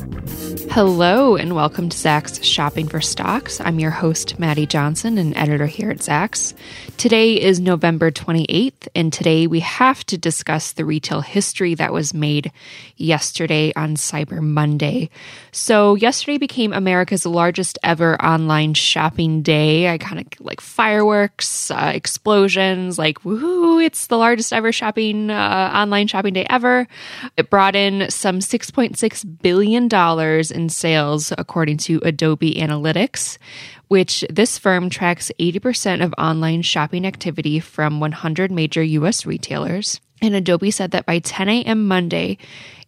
Hello and welcome to Zacks Shopping for Stocks. I'm your host, Maddie Johnson, an editor here at Zacks. Today is November 28th, and today we have to discuss the retail history that was made yesterday on Cyber Monday. So yesterday became America's largest ever online shopping day. I kind of like fireworks, explosions, like woohoo, it's the largest ever online shopping day ever. It brought in some $6.6 billion in sales, according to Adobe Analytics, which this firm tracks 80% of online shopping activity from 100 major U.S. retailers. And Adobe said that by 10 a.m. Monday,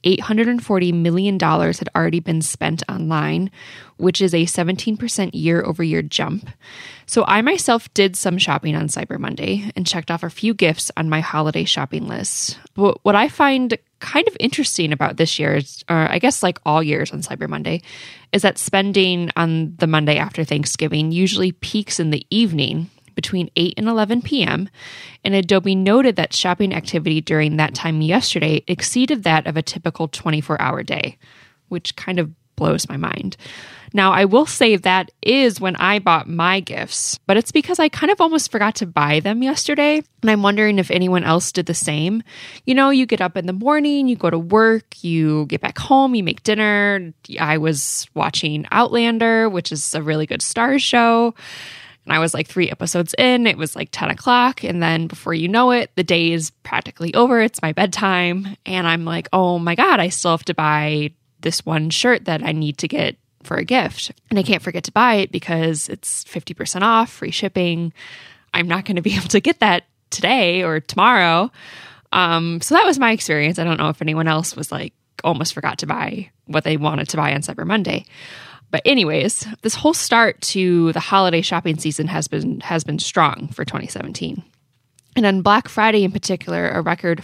$840 million had already been spent online, which is a 17% year-over-year jump. So I myself did some shopping on Cyber Monday and checked off a few gifts on my holiday shopping list. But what I find kind of interesting about this year's, or I guess like all years on Cyber Monday, is that spending on the Monday after Thanksgiving usually peaks in the evening between 8 and 11 p.m., and Adobe noted that shopping activity during that time yesterday exceeded that of a typical 24-hour day, which kind of blows my mind. Now, I will say that is when I bought my gifts, but it's because I kind of almost forgot to buy them yesterday, and I'm wondering if anyone else did the same. You know, you get up in the morning, you go to work, you get back home, you make dinner. I was watching Outlander, which is a really good Starz show, and I was like 3 episodes in. It was like 10 o'clock. And then before you know it, the day is practically over. It's my bedtime. And I'm like, oh my God, I still have to buy this one shirt that I need to get for a gift. And I can't forget to buy it because it's 50% off, free shipping. I'm not going to be able to get that today or tomorrow. So that was my experience. I don't know if anyone else was like almost forgot to buy what they wanted to buy on Cyber Monday. But anyways, this whole start to the holiday shopping season has been strong for 2017. And on Black Friday in particular, a record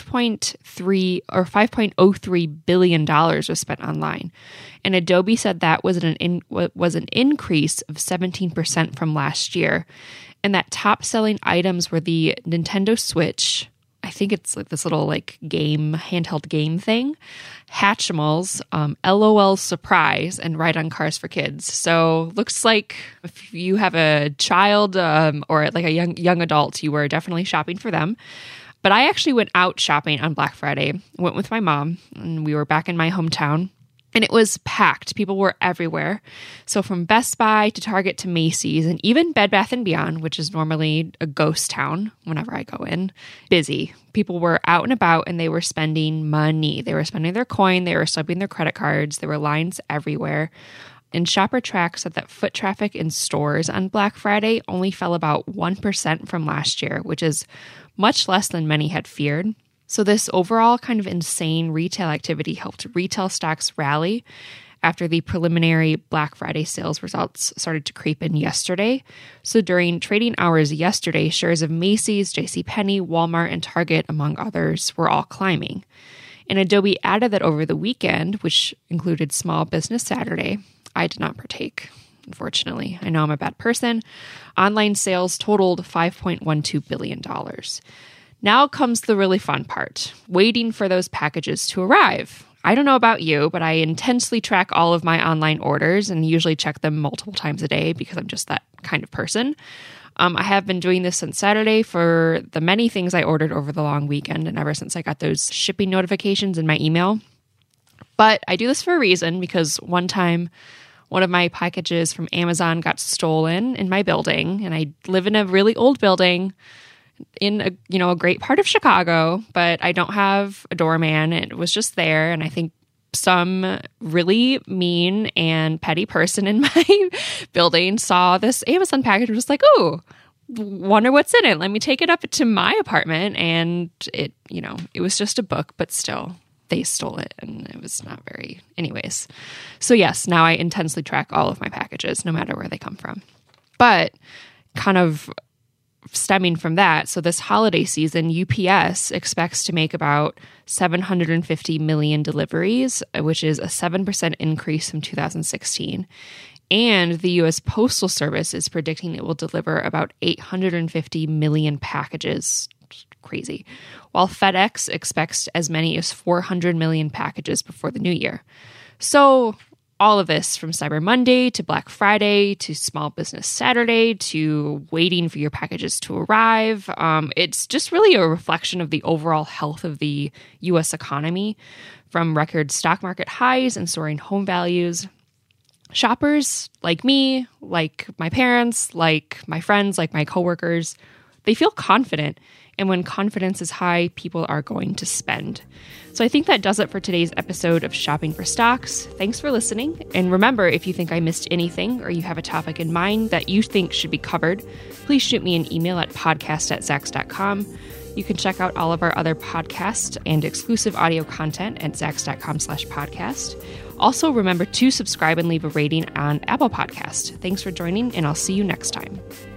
$5.03 billion was spent online. And Adobe said that was an increase of 17% from last year. And that top-selling items were the Nintendo Switch, I think it's like this little like handheld game thing, Hatchimals, LOL Surprise, and Ride on Cars for Kids. So looks like if you have a child or like a young adult, you were definitely shopping for them. But I actually went out shopping on Black Friday. I went with my mom, and we were back in my hometown. And it was packed. People were everywhere. So from Best Buy to Target to Macy's and even Bed Bath & Beyond, which is normally a ghost town whenever I go in, busy. People were out and about and they were spending money. They were spending their coin. They were swiping their credit cards. There were lines everywhere. And ShopperTrack said that foot traffic in stores on Black Friday only fell about 1% from last year, which is much less than many had feared. So this overall kind of insane retail activity helped retail stocks rally after the preliminary Black Friday sales results started to creep in yesterday. So during trading hours yesterday, shares of Macy's, JCPenney, Walmart, and Target, among others, were all climbing. And Adobe added that over the weekend, which included Small Business Saturday, I did not partake, unfortunately. I know I'm a bad person. Online sales totaled $5.12 billion. Now comes the really fun part, waiting for those packages to arrive. I don't know about you, but I intensely track all of my online orders and usually check them multiple times a day because I'm just that kind of person. I have been doing this since Saturday for the many things I ordered over the long weekend and ever since I got those shipping notifications in my email. But I do this for a reason because one time one of my packages from Amazon got stolen in my building, and I live in a really old building in a great part of Chicago, but I don't have a doorman. It was just there, and I think some really mean and petty person in my building saw this Amazon package and was like, "Oh, wonder what's in it. Let me take it up to my apartment." And it was just a book, but still, they stole it, and it was not very. Anyways, so yes, now I intensely track all of my packages, no matter where they come from. But kind of stemming from that, so this holiday season, UPS expects to make about 750 million deliveries, which is a 7% increase from 2016. And the U.S. Postal Service is predicting it will deliver about 850 million packages. Crazy. While FedEx expects as many as 400 million packages before the new year. So all of this, from Cyber Monday to Black Friday to Small Business Saturday to waiting for your packages to arrive, it's just really a reflection of the overall health of the U.S. economy. From record stock market highs and soaring home values, shoppers like me, like my parents, like my friends, like my coworkers, they feel confident. And when confidence is high, people are going to spend. So I think that does it for today's episode of Shopping for Stocks. Thanks for listening. And remember, if you think I missed anything or you have a topic in mind that you think should be covered, please shoot me an email at podcast@zacks.com. You can check out all of our other podcasts and exclusive audio content at zacks.com/podcast. Also, remember to subscribe and leave a rating on Apple Podcast. Thanks for joining, and I'll see you next time.